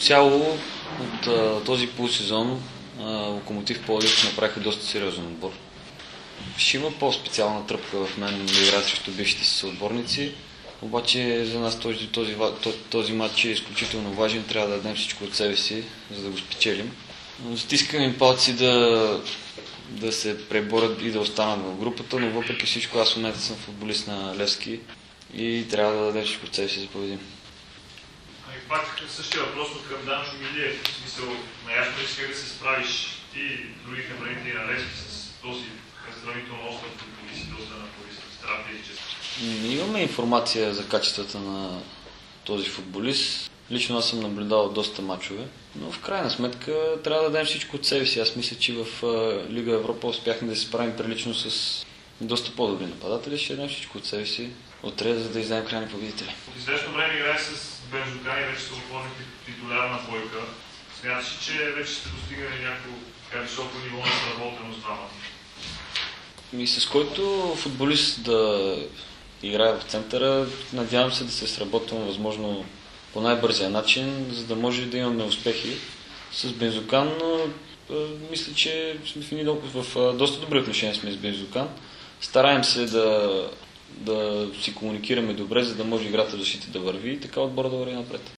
цяло от този полусезон Локомотив Пловдив направиха доста сериозен отбор. Ще има по-специална тръпка в мен да играят срещу бившите си съотборници, обаче за нас този матч е изключително важен, трябва да дадем всичко от себе си, за да го спечелим. Стискам им палци да се преборят и да останат в групата, но въпреки всичко аз в момента съм футболист на Левски и трябва да дадем всичко от себе си, за да победим. И пак същия въпрос от към Данчо Милиев. В смисъл, наясно ли си как да се справиш ти и другите бранители на Левски с този сравнително остър футболист и доста напорист, страх физически? Имаме информация за качествата на този футболист. Лично аз съм наблюдавал доста мачове, но в крайна сметка трябва да дадем всичко от себе си. Аз мисля, че в Лига Европа успяхме да се справим прилично с доста по-добри нападатели. Ще дадем всичко от себе си утре, за да издаем крайни победители. От известно време играе с Бензокан и вече се оформихте титулярна двойка. Смяташ ли, че вече сте достигнали някакво високо ниво на сработеност двамата? С който футболист да играе в центъра, надявам се да се сработвам възможно по най-бързия начин, за да може да имаме успехи. С Бензокан, мисля, че сме в доста добри отношения сме с Бензокан. Стараем се да си комуникираме добре, за да може играта в защита да върви и така отбора да върви напред.